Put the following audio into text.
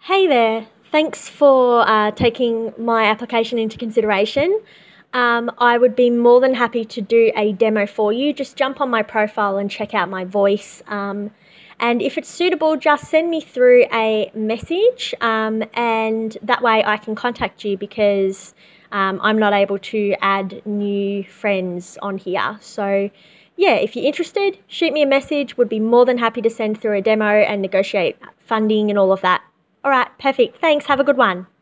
Hey there. Thanks for taking my application into consideration. I would be more than happy to do a demo for you. Just jump on my profile and check out my voice. And if it's suitable, just send me through a message, and that way I can contact you because I'm not able to add new friends on here. So, yeah, if you're interested, shoot me a message. Would be more than happy to send through a demo and negotiate funding and all of that. All right, perfect. Thanks. Have a good one.